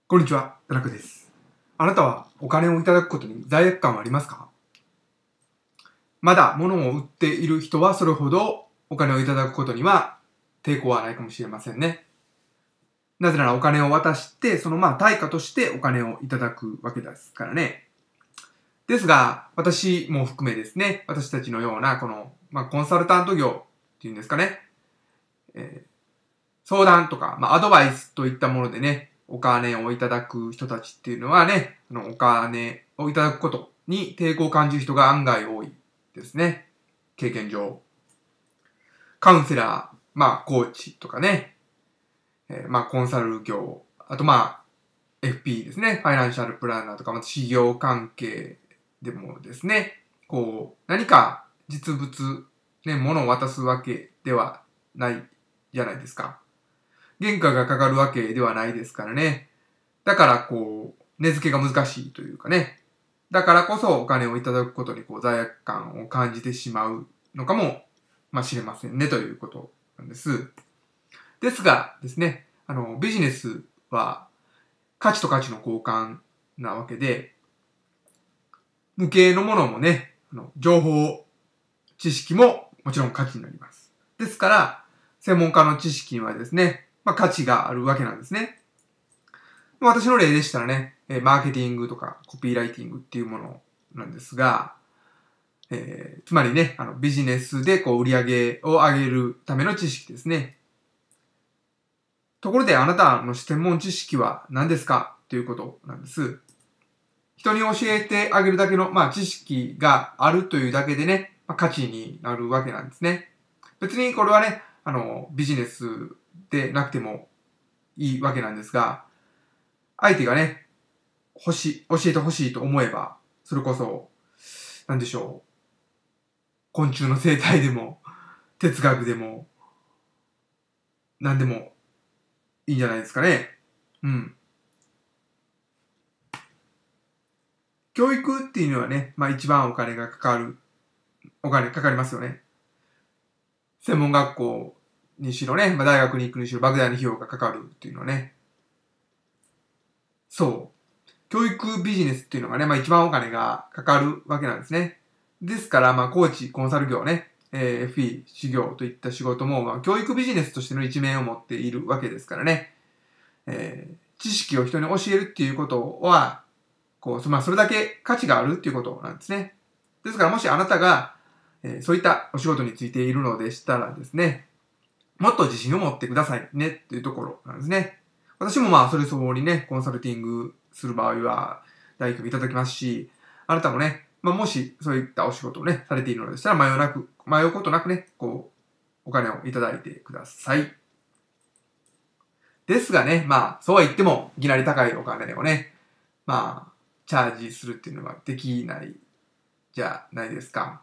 こんにちは、田中です。あなたはお金をいただくことに罪悪感はありますか？まだ物を売っている人はそれほどお金をいただくことには抵抗はないかもしれませんね。なぜならお金を渡して、その対価としてお金をいただくわけですからね。ですが、私も含めですね、私たちのようなこの、コンサルタント業っていうんですかね、相談とか、アドバイスといったものでね、お金をいただく人たちっていうのはね、お金をいただくことに抵抗を感じる人が案外多いですね。経験上。カウンセラー、コーチとかね、コンサル業、あとFP ですね、ファイナンシャルプランナーとか、事業関係でもですね、何か実物、ね、物を渡すわけではないじゃないですか。原価がかかるわけではないですからね。だから値付けが難しいというかね。だからこそお金をいただくことに罪悪感を感じてしまうのかもしれませんねということなんです。ですがですね、ビジネスは価値と価値の交換なわけで、無形のものもね、情報、知識ももちろん価値になります。ですから、専門家の知識にはですね、価値があるわけなんですね。私の例でしたらね、マーケティングとかコピーライティングっていうものなんですが、つまりね、ビジネスで売り上げを上げるための知識ですね。ところであなたの専門知識は何ですかということなんです。人に教えてあげるだけの、知識があるというだけでね、価値になるわけなんですね。別にこれはね、ビジネスでなくてもいいわけなんですが、相手がね、教えてほしいと思えば、それこそ、なんでしょう。昆虫の生態でも、哲学でも、何でもいいんじゃないですかね。うん。教育っていうのはね、一番お金かかりますよね。専門学校にしろね、大学に行くにしろ莫大な費用がかかるっていうのはね。そう。教育ビジネスっていうのがね、一番お金がかかるわけなんですね。ですから、コーチ、コンサル業ね、FE、修行といった仕事も、教育ビジネスとしての一面を持っているわけですからね。知識を人に教えるっていうことは、それだけ価値があるっていうことなんですね。ですから、もしあなたが、そういったお仕事についているのでしたらですね、もっと自信を持ってくださいねっていうところなんですね。私もそれ相応にね、コンサルティングする場合は、代金いただきますし、あなたもね、もしそういったお仕事をね、されているのでしたら迷うことなくね、お金をいただいてください。ですがね、そうは言っても、いきなり高いお金をね、チャージするっていうのはできないじゃないですか。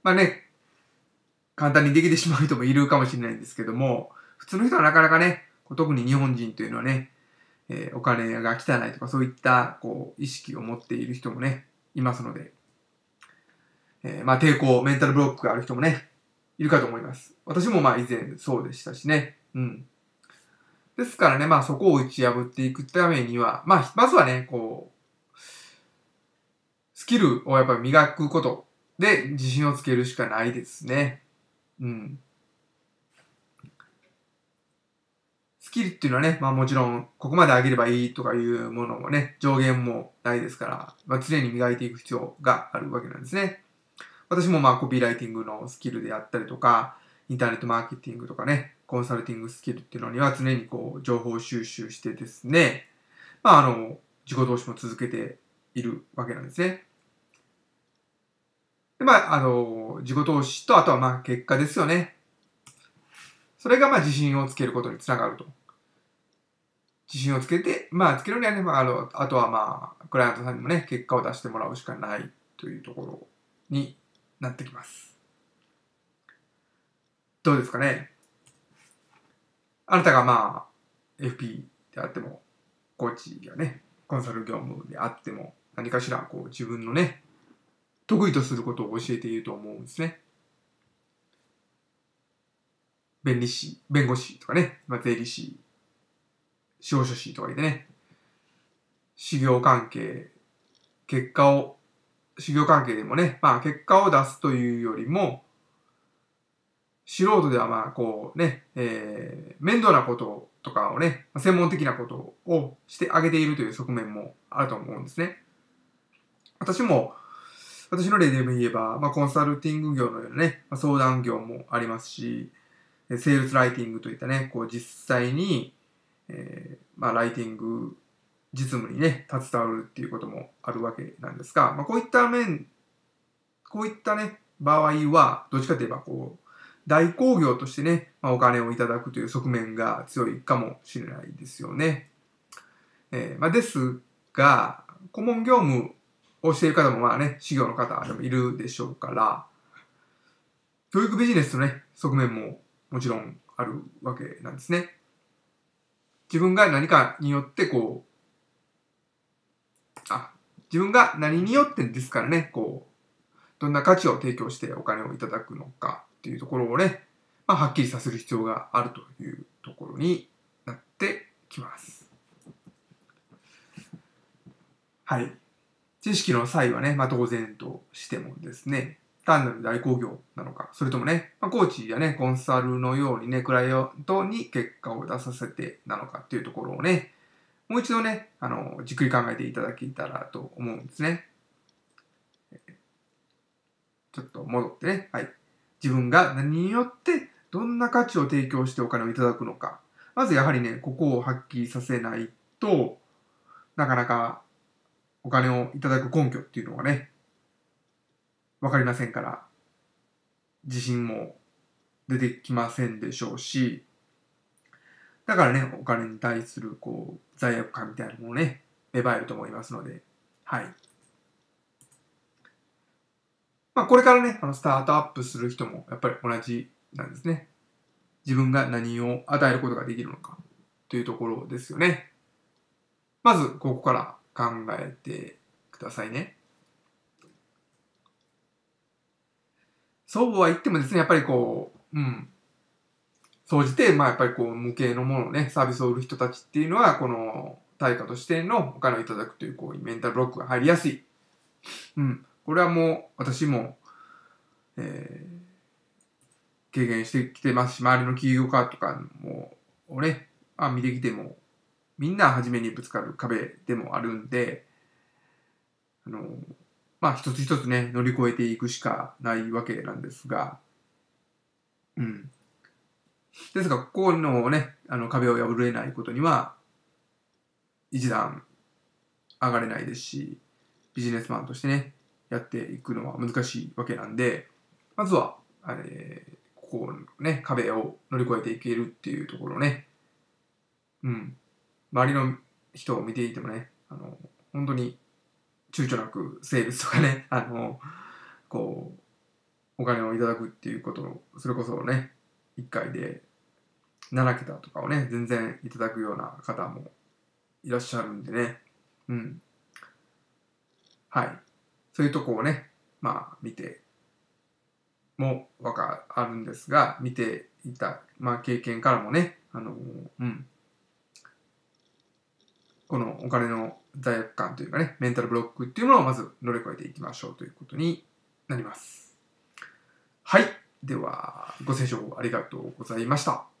簡単にできてしまう人もいるかもしれないんですけども、普通の人はなかなかね、特に日本人というのはね、お金が汚いとかそういった意識を持っている人もね、いますので、抵抗、メンタルブロックがある人もね、いるかと思います。私も以前そうでしたしね。うん。ですからね、そこを打ち破っていくためには、まずはね、スキルをやっぱり磨くことで自信をつけるしかないですね。うん。スキルっていうのはね、もちろん、ここまで上げればいいとかいうものもね、上限もないですから、常に磨いていく必要があるわけなんですね。私もコピーライティングのスキルであったりとか、インターネットマーケティングとかね、コンサルティングスキルっていうのには常に情報収集してですね、自己投資も続けているわけなんですね。で、自己投資と、あとは結果ですよね。それが自信をつけることにつながると。自信をつけて、つけるにはね、あとはクライアントさんにもね、結果を出してもらうしかないというところになってきます。どうですかね。あなたがFP であっても、コーチやね、コンサル業務であっても、何かしら自分のね、得意とすることを教えていると思うんですね。弁護士とかね、税理士、司法書士とかでね、 修行関係、修行関係でもね、まあ結果を出すというよりも、素人ではまあこうね、面倒なこととかをね、専門的なことをしてあげているという側面もあると思うんですね。私の例でも言えば、まあ、コンサルティング業のようなね、相談業もありますし、セールスライティングといったね、こう実際に、まあ、ライティング、実務にね、携わるっていうこともあるわけなんですが、まあ、こういったね、場合は、どっちかといえば、こう、代行業としてね、まあ、お金をいただくという側面が強いかもしれないですよね。まあ、ですが、顧問業務をしている方もまあね、事業の方でもいるでしょうから、教育ビジネスのね、側面ももちろんあるわけなんですね。自分が何かによって自分が何によってですからね、どんな価値を提供してお金をいただくのかっていうところをね、まあ、はっきりさせる必要があるというところになってきます。はい。知識の際はね、まあ、当然としてもですね、単なる代行業なのか、それともね、まあ、コーチやね、コンサルのようにね、クライアントに結果を出させてなのかっていうところをね、もう一度ね、じっくり考えていただけたらと思うんですね。ちょっと戻ってね、はい。自分が何によってどんな価値を提供してお金をいただくのか。まずやはりね、ここをはっきりさせないとなかなかお金をいただく根拠っていうのはね、わかりませんから、自信も出てきませんでしょうし、だからね、お金に対する罪悪感みたいなのもね、芽生えると思いますので、はい。まあ、これからね、スタートアップする人もやっぱり同じなんですね。自分が何を与えることができるのかというところですよね。まず、ここから考えてくださいね。そうは言ってもですね、やっぱり総じて、まあやっぱり無形のものをね、サービスを売る人たちっていうのは、この対価としてのお金をいただくという、メンタルブロックが入りやすい。これはもう、私も、経験してきてますし、周りの起業家とかをね、見てきても、みんな初めにぶつかる壁でもあるんで、まあ一つ一つね、乗り越えていくしかないわけなんですが、ですが、ここのね、壁を破れないことには、一段上がれないですし、ビジネスマンとしてね、やっていくのは難しいわけなんで、まずは、ここのね、壁を乗り越えていけるっていうところね、周りの人を見ていてもね、本当に躊躇なくセールスとかね、お金をいただくっていうことを、それこそね、1回で7桁とかをね、全然いただくような方もいらっしゃるんでね、はい。そういうとこをね、まあ見てもあるんですが、見ていた、まあ経験からもね、このお金の罪悪感というかね、メンタルブロックっていうのをまず乗り越えていきましょうということになります。はい。では、ご清聴ありがとうございました。